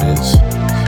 bitch.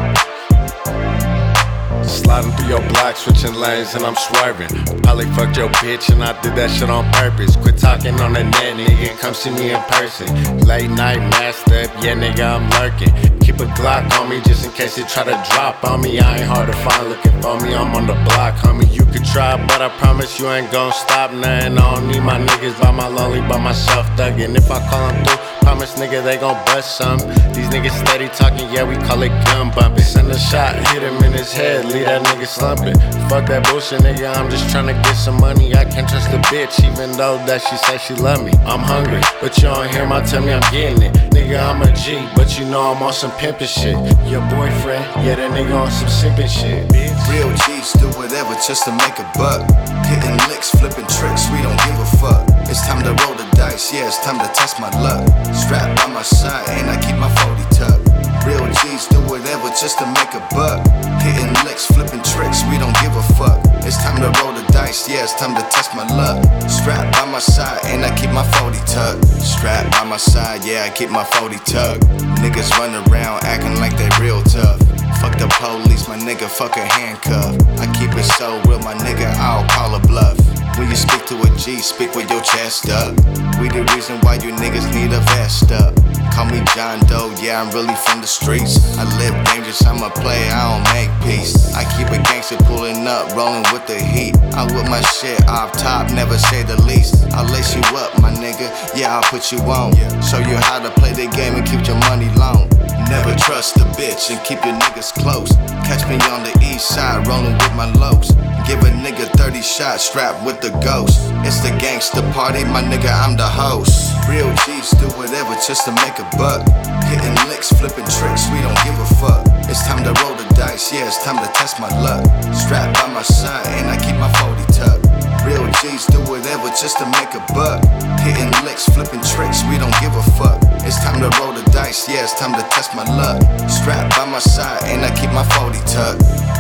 Sliding through your block, switching lanes, and I'm swerving. Probably fucked your bitch, and I did that shit on purpose. Quit talking on the net, nigga, come see me in person. Late night, masked up, yeah, nigga, I'm lurking. Keep a Glock on me, just in case they try to drop on me. I ain't hard to find, looking for me, I'm on the block, homie. You could try, but I promise you ain't gon' stop nothing. I don't need my niggas by my lonely, by myself thuggin'. If I call them through, promise nigga they gon' bust some. These niggas steady talking, yeah, we call it gun bumping. Send a shot, hit him in his head, leave that nigga slumping. Fuck that bullshit, nigga, I'm just tryna get some money. I can't trust a bitch, even though that she say she love me. I'm hungry, but you don't hear my tell me I'm getting it. Nigga, I'm a G, but you know I'm on some pimpin' shit. Your boyfriend, yeah, that nigga on some simpin' shit, bitch. Real G's do whatever just to make a buck. Hitting licks, flipping tricks, we don't give a fuck. It's time to roll the dice, yeah, it's time to test my luck. Strapped by my side, and I keep my 40 tucked. Real G's do whatever just to make a buck. Hitting licks, flipping tricks, we don't give a fuck. It's time to roll the dice, yeah, it's time to test my luck. Strapped by my side, and I keep my 40 tucked. Strapped by my side, yeah, I keep my 40 tucked. Niggas run around acting like they real tough. Fuck the police, my nigga, fuck a handcuff. I keep it so real, my nigga, I'll call a bluff. When you speak to a G, speak with your chest up. We the reason why you niggas need a vest up. Call me John Doe, yeah, I'm really from the streets. I live dangerous, I'm a player, I don't make peace. I keep a gangster pulling up, rolling with the heat. I whip my shit off top, never say the least. I'll lace you up, my nigga, yeah, I'll put you on. Show you how to play the game and keep your money long. Never trust a bitch and keep your niggas close. Catch me on the east side, rolling with my locs. Give a nigga 30 shots, strapped with the ghost. It's the gangsta party, my nigga, I'm the host. Real G's do whatever just to make a buck. Hitting licks, flipping tricks, we don't give a fuck. It's time to roll the dice, yeah, it's time to test my luck. Strapped by my side, and I keep my 40 tucked. Real G's do whatever just to make a buck. Hitting licks, flipping tricks, we don't give a fuck. It's time to roll the dice, yeah, it's time to test my luck. Strapped by my side, and I keep my 40 tucked.